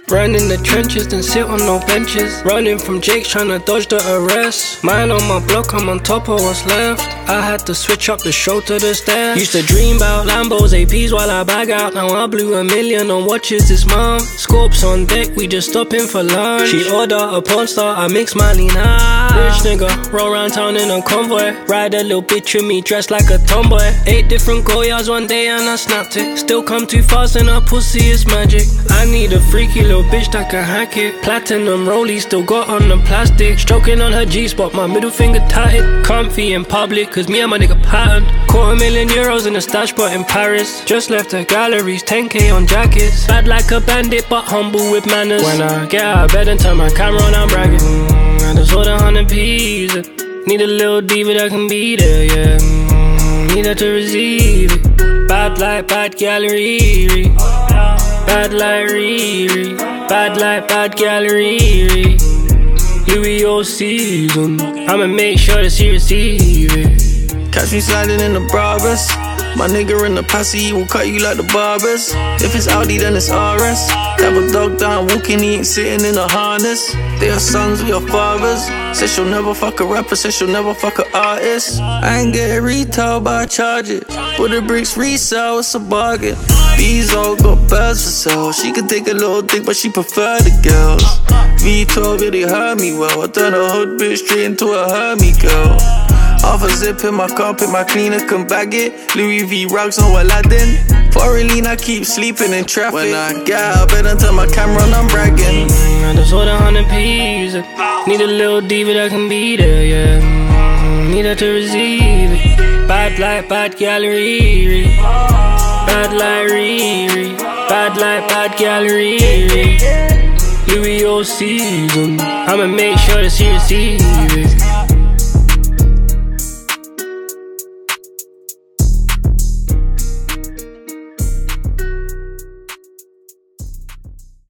Run in the trenches, then sit on no benches. Running from Jake, tryna dodge the arrest. Mine on my block, I'm on top of what's left. I had to switch up the show to the staff. Used to dream about Lambos, APs while I bag out. Now I blew $1 million on watches this month. Scopes on deck, we just stopping for lunch. She order a porn star, I mix my Lina. Rich nigga, roll around town in a convoy. Ride a little bitch with me, dressed like a tomboy. 8 different Goyas one day and I snapped it. Still come too fast and her pussy is magic. I need a freaky little bitch that can hack it. Platinum rollie, still got on the plastic. Stroking on her G-spot, my middle finger tatted. Comfy in public, cause me and my nigga patterned. €250,000 in a stash spot in Paris. Just left the galleries, 10k on jackets. Bad like a bandit, but humble with manners. When I get out of bed and turn my camera on, I'm bragging. I just ordered 100 P's. Need a little diva that can be there, yeah. Need her to receive it. Bad like bad gallery. Bad like Riri. Bad like bad gallery. Louis all season. I'ma make sure that she receive it. Catch me sliding in the Brabus. My nigga in the posse, he will cut you like the barbers. If it's Audi, then it's RS. Have a dog down walking, he ain't sitting in a harness. They are sons, we are fathers. Said she'll never fuck a rapper, said she'll never fuck a artist. I ain't getting retail, but I charge it. With the bricks resell, it's a bargain. These all got birds for sale. She could take a little dick, but she prefer the girls. V12, yeah, they heard me well. I turn a hood bitch straight into a Hermie girl. Half a zip in my carpet, my cleaner can bag it. Louis V rugs on Aladdin. Foreign lean, I keep sleeping in traffic. When I get out of bed and turn my camera on, I'm bragging. I just ordered 100 P's. Need a little diva that can be there, yeah. Need her to receive it. Bad like bad gallery. Bad like Riri. Bad like bad gallery. Louis all season. I'ma make sure that she receive it.